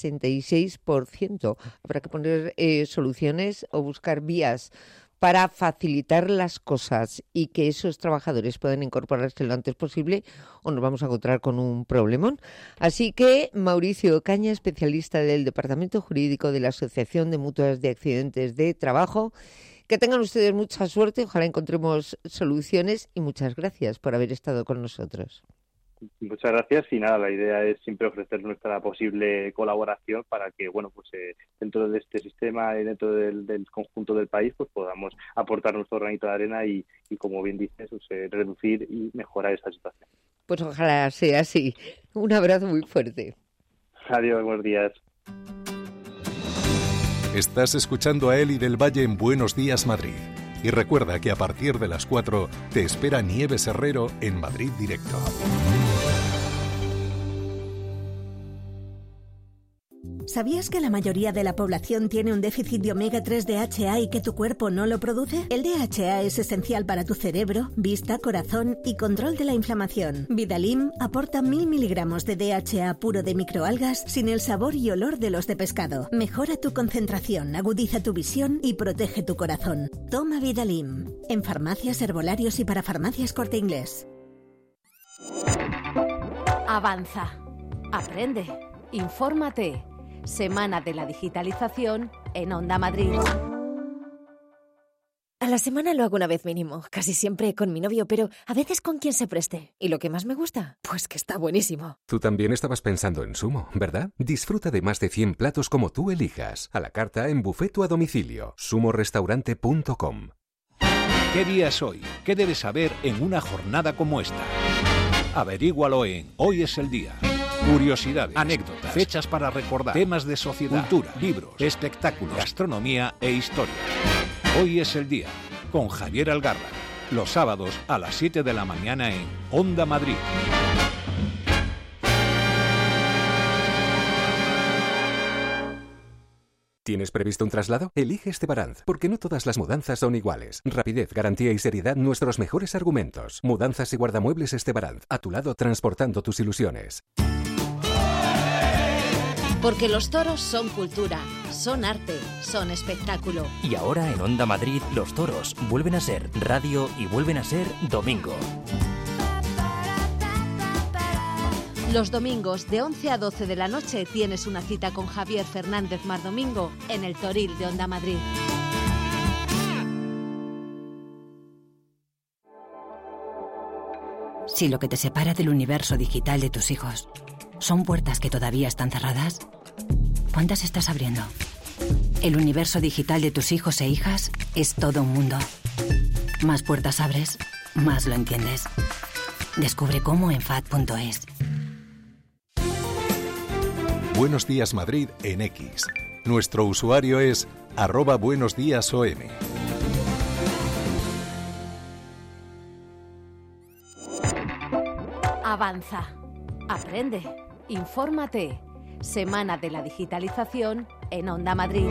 66%. Habrá que poner soluciones o buscar vías para facilitar las cosas y que esos trabajadores puedan incorporarse lo antes posible, o nos vamos a encontrar con un problemón. Así que Mauricio Ocaña, especialista del Departamento Jurídico de la Asociación de Mutuas de Accidentes de Trabajo, que tengan ustedes mucha suerte, ojalá encontremos soluciones y muchas gracias por haber estado con nosotros. Muchas gracias y nada, la idea es siempre ofrecer nuestra posible colaboración para que, bueno, pues dentro de este sistema y dentro del conjunto del país, pues podamos aportar nuestro granito de arena y como bien dices, pues, reducir y mejorar esta situación. Pues ojalá sea así. Un abrazo muy fuerte. Adiós, buenos días. Estás escuchando a Eli del Valle en Buenos Días Madrid. Y recuerda que a partir de las 4 te espera Nieves Herrero en Madrid Directo. ¿Sabías que la mayoría de la población tiene un déficit de omega 3 DHA y que tu cuerpo no lo produce? El DHA es esencial para tu cerebro, vista, corazón y control de la inflamación. Vidalim aporta 1000 miligramos de DHA puro de microalgas sin el sabor y olor de los de pescado. Mejora tu concentración, agudiza tu visión y protege tu corazón. Toma Vidalim. En farmacias, herbolarios y para farmacias Corte Inglés. Avanza. Aprende. Infórmate. Semana de la Digitalización en Onda Madrid. A la semana lo hago una vez mínimo, casi siempre con mi novio, pero a veces con quien se preste. ¿Y lo que más me gusta? Pues que está buenísimo. Tú también estabas pensando en Sumo, ¿verdad? Disfruta de más de 100 platos como tú elijas, a la carta, en buffet o a domicilio. sumorestaurante.com. ¿Qué día es hoy? ¿Qué debes saber en una jornada como esta? Averígualo en Hoy es el Día. Curiosidades, anécdotas, fechas para recordar, temas de sociedad, cultura, libros, espectáculos, gastronomía e historia. Hoy es el día, con Javier Algarra. Los sábados a las 7 de la mañana en Onda Madrid. ¿Tienes previsto un traslado? Elige Estebaranz, porque no todas las mudanzas son iguales. Rapidez, garantía y seriedad, nuestros mejores argumentos. Mudanzas y guardamuebles Estebaranz, a tu lado transportando tus ilusiones. Porque los toros son cultura, son arte, son espectáculo. Y ahora en Onda Madrid, los toros vuelven a ser radio y vuelven a ser domingo. Los domingos de 11 a 12 de la noche tienes una cita con Javier Fernández Mardomingo en el Toril de Onda Madrid. Si lo que te separa del universo digital de tus hijos son puertas que todavía están cerradas, ¿cuántas estás abriendo? El universo digital de tus hijos e hijas es todo un mundo. Más puertas abres, más lo entiendes. Descubre cómo en FAD.es. Buenos Días Madrid en X. Nuestro usuario es @buenosdiasom. Avanza, aprende, infórmate. Semana de la Digitalización en Onda Madrid.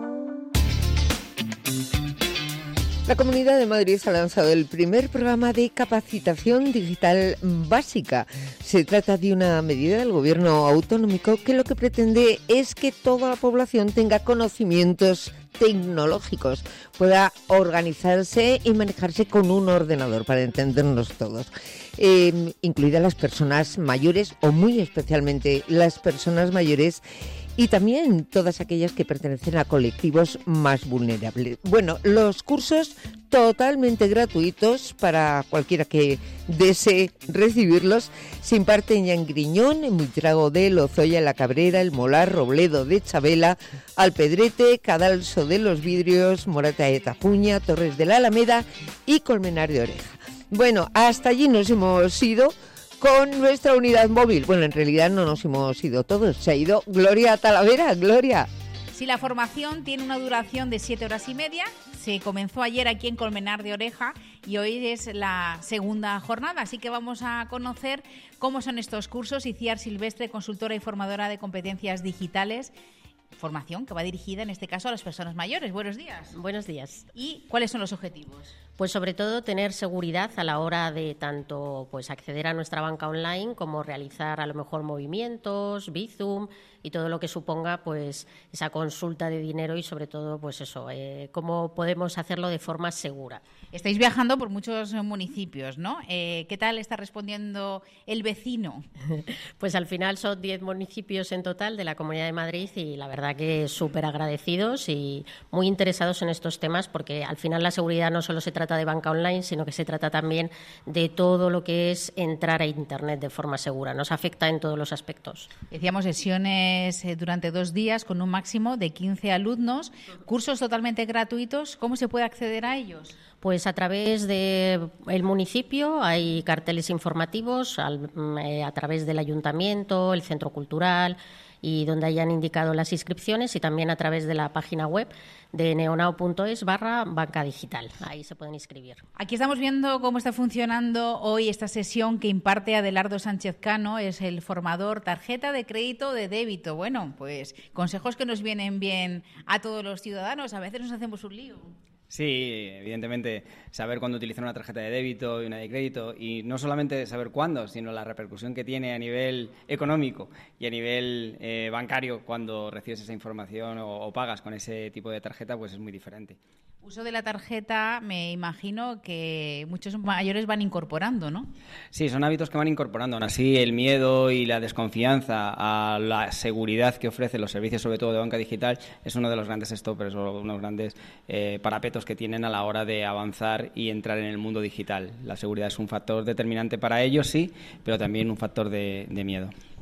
La Comunidad de Madrid ha lanzado el primer programa de capacitación digital básica. Se trata de una medida del gobierno autonómico que lo que pretende es que toda la población tenga conocimientos tecnológicos, pueda organizarse y manejarse con un ordenador, para entendernos todos, incluidas las personas mayores o muy especialmente las personas mayores y también todas aquellas que pertenecen a colectivos más vulnerables. Bueno, los cursos totalmente gratuitos para cualquiera que desee recibirlos se imparten ya en Griñón, en Buitrago de Lozoya, La Cabrera, El Molar, Robledo de Chabela, Alpedrete, Cadalso de los Vidrios, Morata de Tajuña, Torres de la Alameda y Colmenar de Oreja. Bueno, hasta allí nos hemos ido con nuestra unidad móvil. Bueno, en realidad no nos hemos ido todos, se ha ido Gloria Talavera. Gloria. Sí, la formación tiene una duración de 7 horas y media. Se comenzó ayer aquí en Colmenar de Oreja y hoy es la segunda jornada, así que vamos a conocer cómo son estos cursos. Iciar Silvestre, consultora y formadora de competencias digitales. Formación que va dirigida en este caso a las personas mayores. Buenos días. Buenos días. ¿Y cuáles son los objetivos? Pues sobre todo tener seguridad a la hora de tanto pues acceder a nuestra banca online como realizar a lo mejor movimientos, Bizum y todo lo que suponga pues esa consulta de dinero y sobre todo pues eso, cómo podemos hacerlo de forma segura. Estáis viajando por muchos municipios, ¿no? ¿Qué tal está respondiendo el vecino? Pues al final son 10 municipios en total de la Comunidad de Madrid y la verdad que súper agradecidos y muy interesados en estos temas porque al final la seguridad no solo se trata de banca online, sino que se trata también de todo lo que es entrar a Internet de forma segura. Nos afecta en todos los aspectos. Decíamos sesiones durante 2 días con un máximo de 15 alumnos, cursos totalmente gratuitos. ¿Cómo se puede acceder a ellos? Pues a través del municipio hay carteles informativos, a través del ayuntamiento, el centro cultural y donde hayan indicado las inscripciones y también a través de la página web de neonao.es/banca digital. Ahí se pueden inscribir. Aquí estamos viendo cómo está funcionando hoy esta sesión que imparte Adelardo Sánchez Cano, es el formador tarjeta de crédito de débito. Bueno, pues consejos que nos vienen bien a todos los ciudadanos. A veces nos hacemos un lío. Sí, evidentemente, saber cuándo utilizar una tarjeta de débito y una de crédito y no solamente saber cuándo, sino la repercusión que tiene a nivel económico y a nivel bancario cuando recibes esa información o pagas con ese tipo de tarjeta, pues es muy diferente. Uso de la tarjeta, me imagino que muchos mayores van incorporando, ¿no? Sí, son hábitos que van incorporando. Aún así, el miedo y la desconfianza a la seguridad que ofrecen los servicios, sobre todo de banca digital, es uno de los grandes stoppers o uno de los grandes parapetos que tienen a la hora de avanzar y entrar en el mundo digital. La seguridad es un factor determinante para ellos, sí, pero también un factor de miedo.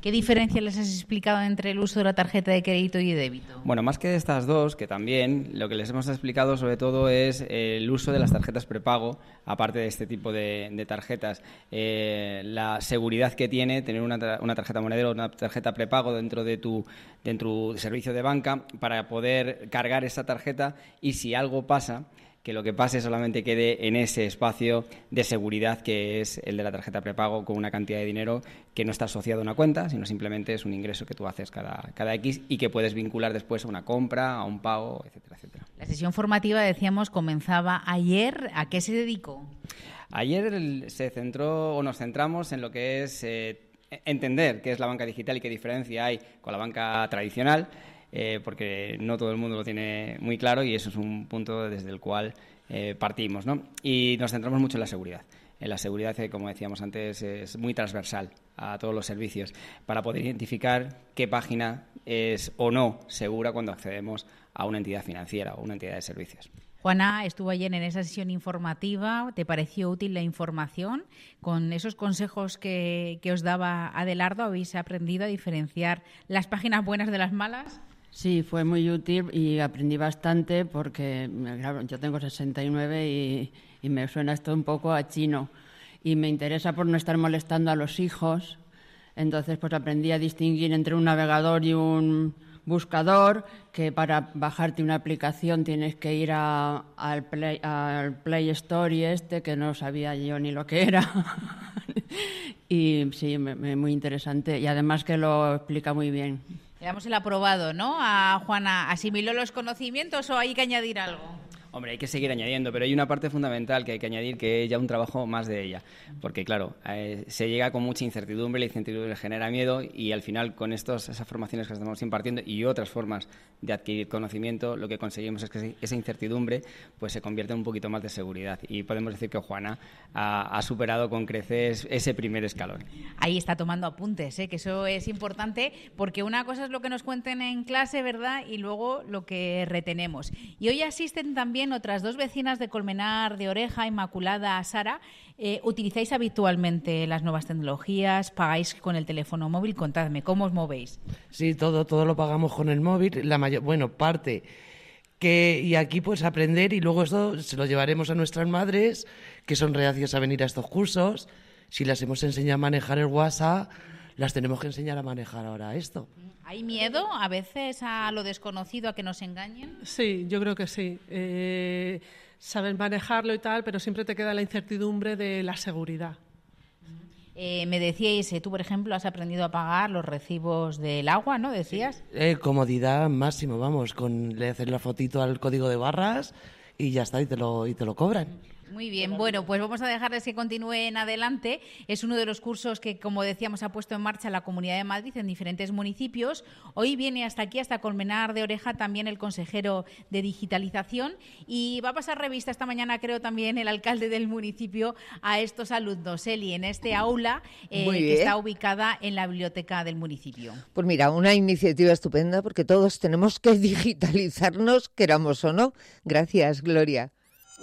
¿Qué diferencia les has explicado entre el uso de la tarjeta de crédito y de débito? Bueno, más que de estas dos, que también, lo que les hemos explicado sobre todo es el uso de las tarjetas prepago, aparte de este tipo de tarjetas. La seguridad que tiene tener una tarjeta monedero, una tarjeta prepago dentro de tu servicio de banca para poder cargar esa tarjeta y si algo pasa, que lo que pase solamente quede en ese espacio de seguridad que es el de la tarjeta prepago con una cantidad de dinero que no está asociado a una cuenta, sino simplemente es un ingreso que tú haces cada X y que puedes vincular después a una compra, a un pago, etcétera, etcétera. La sesión formativa, decíamos, comenzaba ayer. ¿A qué se dedicó? Ayer nos centramos en lo que es entender qué es la banca digital y qué diferencia hay con la banca tradicional, porque no todo el mundo lo tiene muy claro y eso es un punto desde el cual partimos, ¿no? Y nos centramos mucho en la seguridad. En la seguridad, que como decíamos antes, es muy transversal a todos los servicios para poder identificar qué página es o no segura cuando accedemos a una entidad financiera o una entidad de servicios. Juana estuvo ayer en esa sesión informativa. ¿Te pareció útil la información? Con esos consejos que os daba Adelardo, ¿habéis aprendido a diferenciar las páginas buenas de las malas? Sí, fue muy útil y aprendí bastante porque, claro, yo tengo 69 y me suena esto un poco a chino y me interesa por no estar molestando a los hijos. Entonces, pues aprendí a distinguir entre un navegador y un buscador, que para bajarte una aplicación tienes que ir al Play Store y que no sabía yo ni lo que era. Y sí, muy interesante y además que lo explica muy bien. Le damos el aprobado, ¿no? A Juana, ¿asimiló los conocimientos o hay que añadir algo? Hombre, hay que seguir añadiendo, pero hay una parte fundamental que hay que añadir, que es ya un trabajo más de ella. Porque, claro, se llega con mucha incertidumbre, la incertidumbre genera miedo y al final con esas formaciones que estamos impartiendo y otras formas de adquirir conocimiento, lo que conseguimos es que esa incertidumbre pues se convierta en un poquito más de seguridad. Y podemos decir que Juana ha superado con creces ese primer escalón. Ahí está tomando apuntes, que eso es importante, porque una cosa es lo que nos cuenten en clase, ¿verdad? Y luego lo que retenemos. Y hoy asisten también otras dos vecinas de Colmenar de Oreja, Inmaculada, Sara. ¿Utilizáis habitualmente las nuevas tecnologías? ¿Pagáis con el teléfono móvil? Contadme, ¿cómo os movéis? Sí, todo lo pagamos con el móvil, parte. Y aquí pues aprender y luego esto se lo llevaremos a nuestras madres, que son reacias a venir a estos cursos. Si las hemos enseñado a manejar el WhatsApp, las tenemos que enseñar a manejar ahora esto. ¿Hay miedo a veces a lo desconocido, a que nos engañen? Sí, yo creo que sí. Saben manejarlo y tal, pero siempre te queda la incertidumbre de la seguridad. Me decíais, tú, por ejemplo, has aprendido a pagar los recibos del agua, ¿no? Decías. Comodidad máximo, vamos, le haces la fotito al código de barras y ya está, y te lo cobran. Muy bien, bueno, pues vamos a dejarles que continúen adelante. Es uno de los cursos que, como decíamos, ha puesto en marcha la Comunidad de Madrid en diferentes municipios. Hoy viene hasta aquí, hasta Colmenar de Oreja, también el consejero de digitalización y va a pasar revista esta mañana, creo, también el alcalde del municipio a estos alumnos, Eli, en este aula que está ubicada en la biblioteca del municipio. Pues mira, una iniciativa estupenda porque todos tenemos que digitalizarnos, queramos o no. Gracias, Gloria.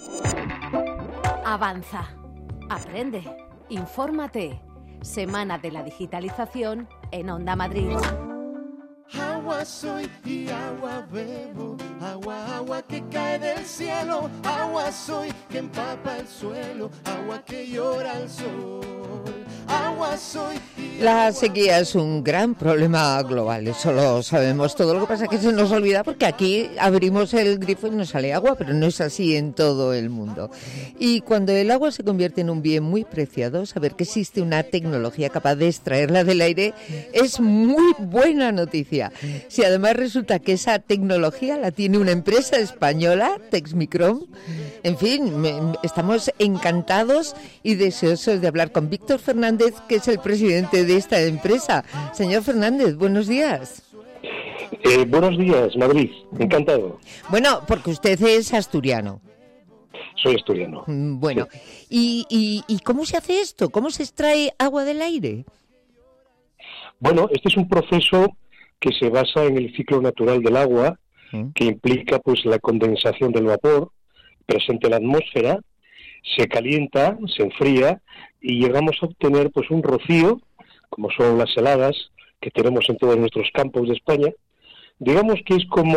Avanza, aprende, infórmate. Semana de la Digitalización en Onda Madrid. Agua soy y agua bebo, agua que cae del cielo, agua soy que empapa el suelo, agua que llora al sol. Agua soy. La sequía es un gran problema global, eso lo sabemos. Todo lo que pasa es que se nos olvida porque aquí abrimos el grifo y nos sale agua, pero no es así en todo el mundo. Y cuando el agua se convierte en un bien muy preciado, saber que existe una tecnología capaz de extraerla del aire es muy buena noticia. Si además resulta que esa tecnología la tiene una empresa española, Texmicrom, en fin, estamos encantados y deseosos de hablar con Víctor Fernández, que es el presidente de esta empresa. Señor Fernández, buenos días. Buenos días, Madrid. Encantado. Bueno, porque usted es asturiano. Soy asturiano. Bueno, sí. ¿Y cómo se hace esto? ¿Cómo se extrae agua del aire? Bueno, este es un proceso que se basa en el ciclo natural del agua, que implica pues la condensación del vapor presente en la atmósfera, se calienta, se enfría y llegamos a obtener pues un rocío, como son las heladas, que tenemos en todos nuestros campos de España. Digamos que es como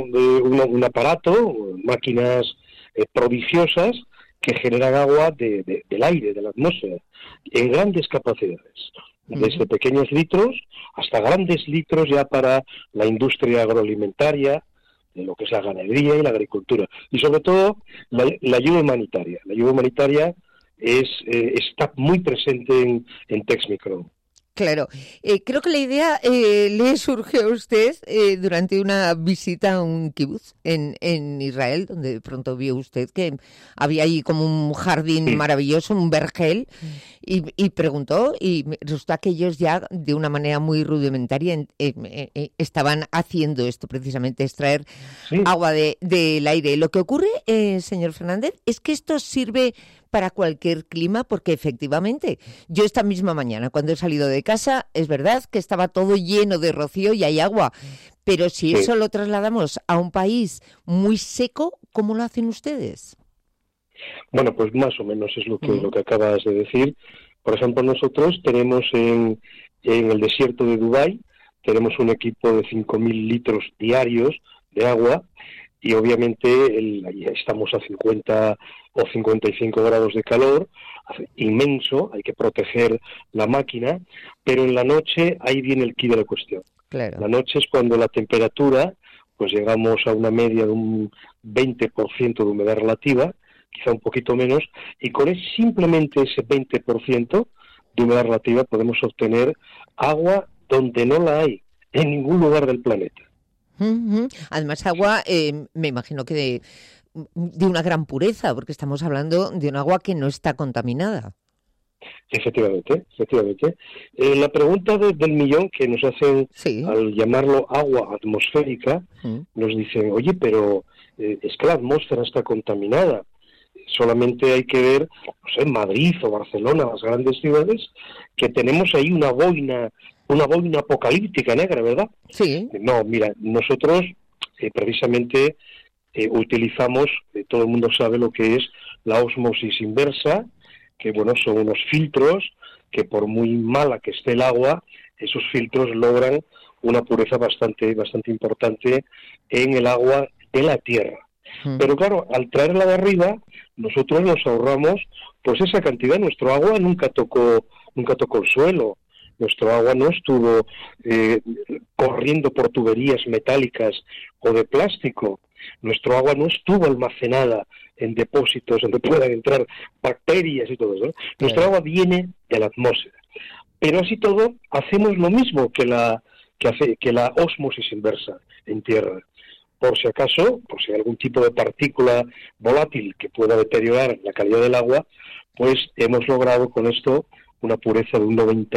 un aparato, máquinas prodigiosas que generan agua del aire, de la atmósfera, en grandes capacidades, desde pequeños litros hasta grandes litros ya para la industria agroalimentaria, de lo que es la ganadería y la agricultura, y sobre todo la ayuda humanitaria. La ayuda humanitaria está muy presente en Texmicron. Claro, creo que la idea le surgió a usted durante una visita a un kibutz en Israel, donde de pronto vio usted que había ahí como un jardín maravilloso, un vergel, y preguntó, y resulta que ellos ya de una manera muy rudimentaria estaban haciendo esto, precisamente extraer agua del aire. Lo que ocurre, señor Fernández, es que esto sirve para cualquier clima, porque efectivamente yo esta misma mañana cuando he salido de casa es verdad que estaba todo lleno de rocío y hay agua, pero si eso lo trasladamos a un país muy seco, ¿cómo lo hacen ustedes? Bueno, pues más o menos es lo que acabas de decir. Por ejemplo, nosotros tenemos en el desierto de Dubái, tenemos un equipo de 5.000 litros diarios de agua, y obviamente estamos a 50 o 55 grados de calor, inmenso, hay que proteger la máquina, pero en la noche ahí viene el quid de la cuestión. Claro. La noche es cuando la temperatura, pues llegamos a una media de un 20% de humedad relativa, quizá un poquito menos, y con simplemente ese 20% de humedad relativa podemos obtener agua donde no la hay, en ningún lugar del planeta. Además, agua, me imagino que de una gran pureza, porque estamos hablando de un agua que no está contaminada. Efectivamente. La pregunta del millón que nos hacen al llamarlo agua atmosférica, nos dicen, oye, pero es que la atmósfera está contaminada. Solamente hay que ver, no sé, Madrid o Barcelona, las grandes ciudades, que tenemos ahí una boina apocalíptica negra, ¿verdad? Sí. No, mira, nosotros precisamente utilizamos, todo el mundo sabe lo que es la ósmosis inversa, que bueno, son unos filtros que por muy mala que esté el agua, esos filtros logran una pureza bastante importante en el agua de la tierra. Pero claro, al traerla de arriba, nosotros nos ahorramos pues esa cantidad. Nuestro agua nunca tocó el suelo. Nuestro agua no estuvo corriendo por tuberías metálicas o de plástico. Nuestro agua no estuvo almacenada en depósitos donde puedan entrar bacterias y todo eso, ¿no? Nuestra agua viene de la atmósfera. Pero así todo, hacemos lo mismo que la ósmosis inversa en tierra. Por si acaso, por si hay algún tipo de partícula volátil que pueda deteriorar la calidad del agua, pues hemos logrado con esto una pureza de un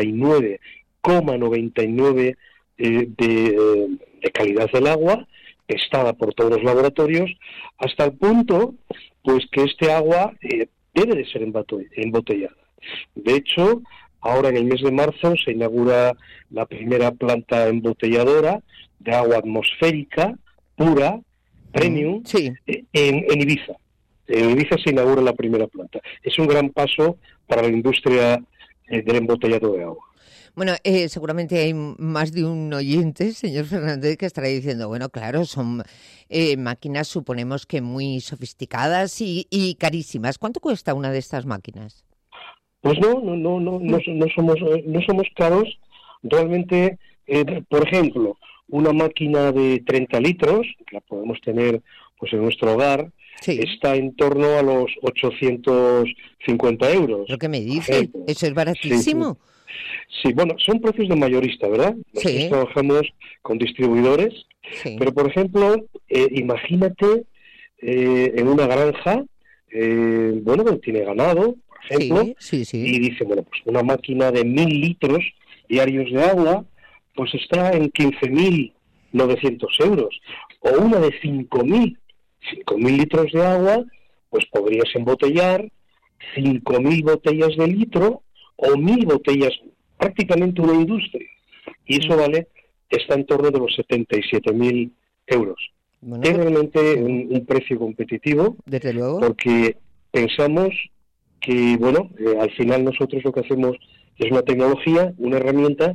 99,99 de calidad del agua, testada por todos los laboratorios, hasta el punto pues que este agua debe de ser embotellada. De hecho, ahora en el mes de marzo se inaugura la primera planta embotelladora de agua atmosférica, pura, premium, en Ibiza. En Ibiza se inaugura la primera planta. Es un gran paso para la industria del embotellado de agua. Bueno, seguramente hay más de un oyente, señor Fernández, que estará diciendo, bueno, claro, son máquinas, suponemos que muy sofisticadas y carísimas. ¿Cuánto cuesta una de estas máquinas? Pues no somos caros. Realmente, por ejemplo, una máquina de 30 litros, que la podemos tener pues en nuestro hogar, está en torno a los 850 euros. ¿Lo que me dice? Eso es baratísimo. Sí, bueno, son precios de mayorista, ¿verdad? Nosotros trabajamos con distribuidores, pero por ejemplo, imagínate en una granja, que tiene ganado, por ejemplo, y dice, bueno, pues una máquina de 1.000 litros diarios de agua, pues está en 15.900 euros, o una de 5.000 litros de agua, pues podrías embotellar 5.000 botellas de litro, o 1.000 botellas, prácticamente una industria. Y eso está en torno de los 77.000 euros. Bueno, es realmente un precio competitivo, desde luego, porque pensamos que, al final nosotros lo que hacemos es una tecnología, una herramienta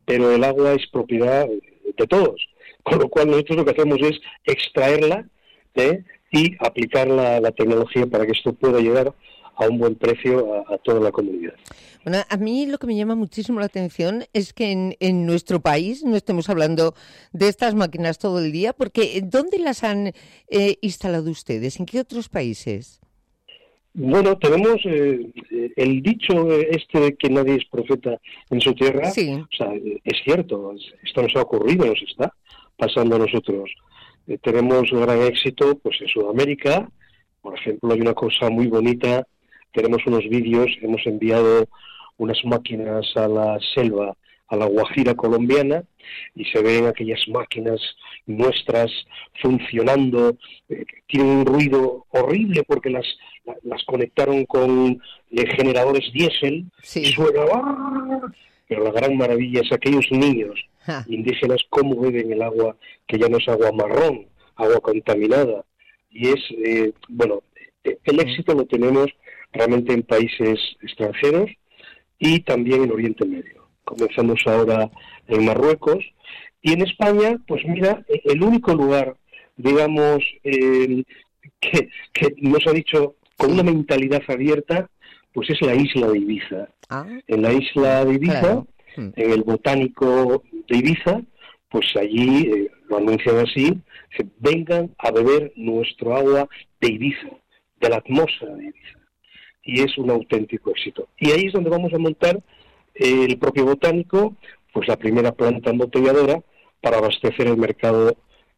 pero el agua es propiedad de todos, con lo cual nosotros lo que hacemos es extraerla y aplicar la tecnología para que esto pueda llegar a un buen precio a toda la comunidad. Bueno, a mí lo que me llama muchísimo la atención es que en nuestro país no estemos hablando de estas máquinas todo el día, porque ¿dónde las han instalado ustedes? ¿En qué otros países? Bueno, tenemos el dicho de que nadie es profeta en su tierra. Sí. O sea, es cierto, esto nos ha ocurrido, nos está pasando a nosotros. Tenemos gran éxito pues en Sudamérica. Por ejemplo, hay una cosa muy bonita, tenemos unos vídeos, hemos enviado unas máquinas a la selva, a la Guajira colombiana, y se ven aquellas máquinas nuestras funcionando, tienen un ruido horrible porque las conectaron con generadores diésel, y suena, pero la gran maravilla es aquellos niños indígenas cómo beben el agua, que ya no es agua marrón, agua contaminada, y es, el éxito lo tenemos realmente en países extranjeros y también en Oriente Medio. Comenzamos ahora en Marruecos y en España, pues mira, el único lugar, digamos, que nos ha dicho con una mentalidad abierta, pues es la isla de Ibiza. En la isla de Ibiza, claro. En el botánico de Ibiza, pues allí lo anuncian así, que vengan a beber nuestro agua de Ibiza, de la atmósfera de Ibiza. Y es un auténtico éxito. Y ahí es donde vamos a montar el propio botánico, pues la primera planta embotelladora para abastecer el mercado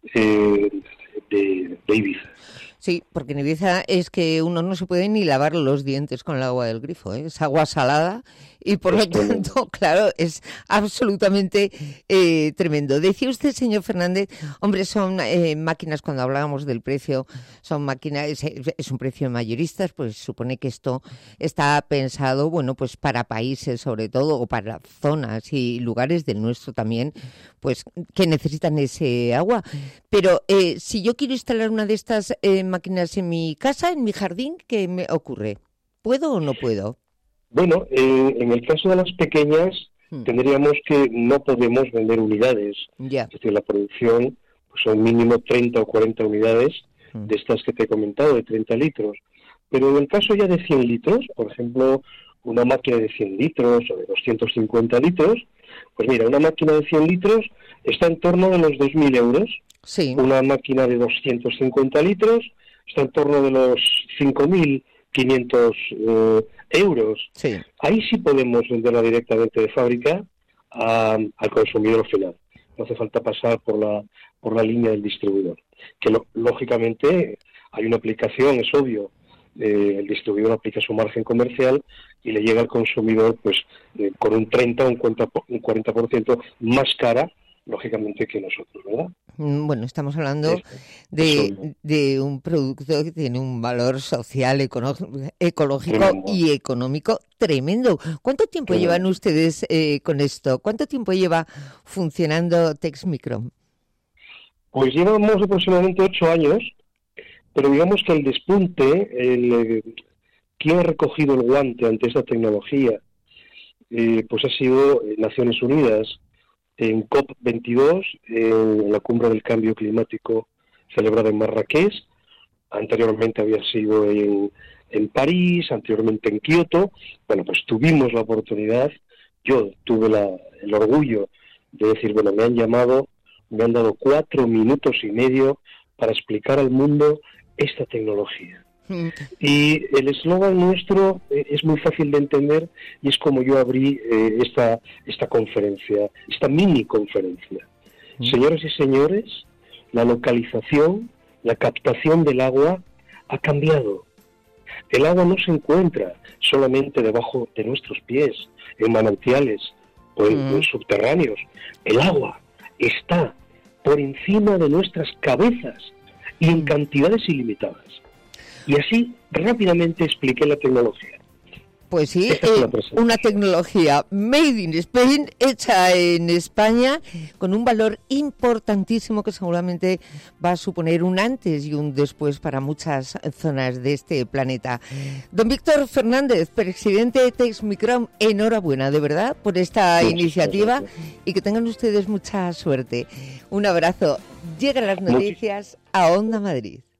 de Ibiza. Sí, porque en Ibiza es que uno no se puede ni lavar los dientes con el agua del grifo, ¿eh? Es agua salada y por lo tanto, claro, es absolutamente tremendo. Decía usted, señor Fernández, hombre, son máquinas, cuando hablábamos del precio, son máquinas, es un precio de mayoristas, pues supone que esto está pensado, bueno, pues para países sobre todo, o para zonas y lugares del nuestro también, pues que necesitan ese agua. Pero si yo quiero instalar una de estas máquinas en mi casa, en mi jardín, ¿qué me ocurre? ¿Puedo o no puedo? Bueno, en el caso de las pequeñas, tendríamos que no podemos vender unidades. Es decir, la producción pues son mínimo 30 o 40 unidades de estas que te he comentado, de 30 litros. Pero en el caso ya de 100 litros, por ejemplo, una máquina de 100 litros o de 250 litros, pues mira, una máquina de 100 litros está en torno de los 2.000 euros. Sí. Una máquina de 250 litros está en torno de los 5.500 euros. Sí. Ahí sí podemos venderla directamente de fábrica al consumidor final. No hace falta pasar por la línea del distribuidor. Que lógicamente hay una aplicación, es obvio. El distribuidor aplica su margen comercial y le llega al consumidor pues con un 30 o un 40% más cara, lógicamente, que nosotros, ¿verdad? Bueno, estamos hablando de un producto que tiene un valor social, ecológico tremendo. Y económico tremendo. ¿Cuánto tiempo llevan ustedes con esto? ¿Cuánto tiempo lleva funcionando Texmicro? Pues llevamos aproximadamente 8 años, pero digamos que el despunte, quien ha recogido el guante ante esta tecnología, pues ha sido Naciones Unidas. En COP22, en la cumbre del cambio climático celebrada en Marrakech, anteriormente había sido en París, anteriormente en Kioto. Bueno, pues tuvimos la oportunidad, yo tuve el orgullo de decir, bueno, me han llamado, me han dado 4 minutos y medio para explicar al mundo esta tecnología. Y el eslogan nuestro es muy fácil de entender y es como yo abrí esta conferencia, esta mini conferencia. Señoras y señores, la localización, la captación del agua ha cambiado. El agua no se encuentra solamente debajo de nuestros pies, en manantiales o en subterráneos. El agua está por encima de nuestras cabezas y en cantidades ilimitadas. Y así rápidamente expliqué la tecnología. Pues sí, una tecnología made in Spain, hecha en España, con un valor importantísimo que seguramente va a suponer un antes y un después para muchas zonas de este planeta. Don Víctor Fernández, presidente de Texmicrom, enhorabuena, de verdad, por esta iniciativa y que tengan ustedes mucha suerte. Un abrazo. Llegan las noticias a Onda Madrid.